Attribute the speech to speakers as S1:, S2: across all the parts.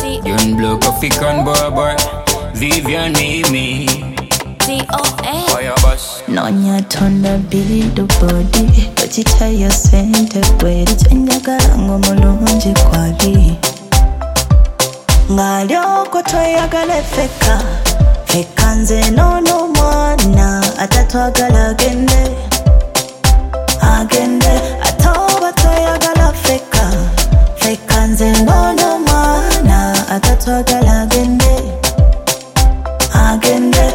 S1: Young blow coffee con boy. Vivian Mimi.
S2: D.O.A.
S1: Fire boss.
S3: Nonya tonda bidu body Ochita yo sente kweri Chenjagala ngomulungi kwali Ngalyo kotweyagala feka Feka nze nono mwana Atatwagala agende Agende Atoba tweyagala feka Feka nze nono mwana Atatwagala agende Agende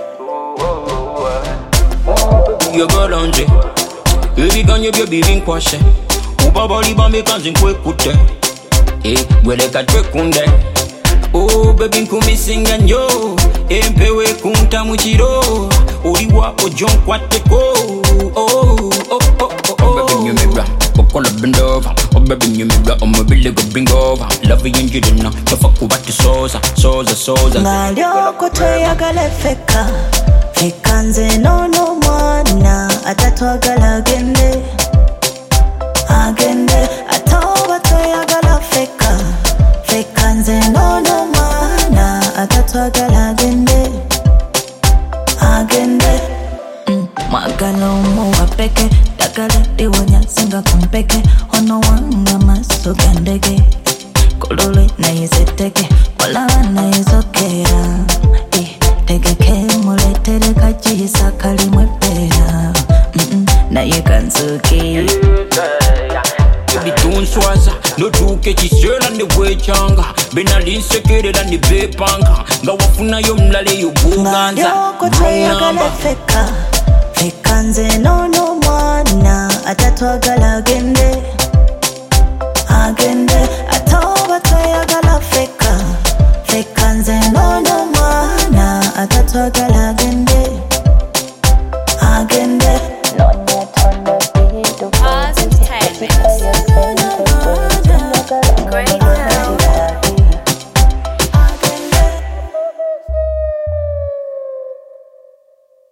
S1: Yo galanje ebiganye byo birinkwashe ubabali bamekanze nkwekute gweleka twekunde baby nkumisinga nnyo empewe kunta mu kiro oliwa ojo nkwateko baby nyumibwa okola bend over baby nyumibwa omubili go bring over love you njirina tofa kuba tusoza
S3: ngalyoko tweyagala feka Feka nze nono mwana Atatwagala agende Agende Atoba tweyagala feka Feka nze nono mwana Atatwagala agende Agende Mwagala omuwa peke Dagala diwonya singa kumpeke Ono wanga maso gandege Kolole na yizeteke Kola na yizokera Tegeke muletere kachisa kalimwe pera Naye kansuki
S1: bitunswaza notuke kisera ndewechanga benalinsekerera ndibepanga nga wafunayo mlale yobuganza
S3: Ngalyoko tweyagala feka Feka nze nono mwana Atatwagala agende Agende Atoba tweyagala feka Feka nze nono mwana Atatwagala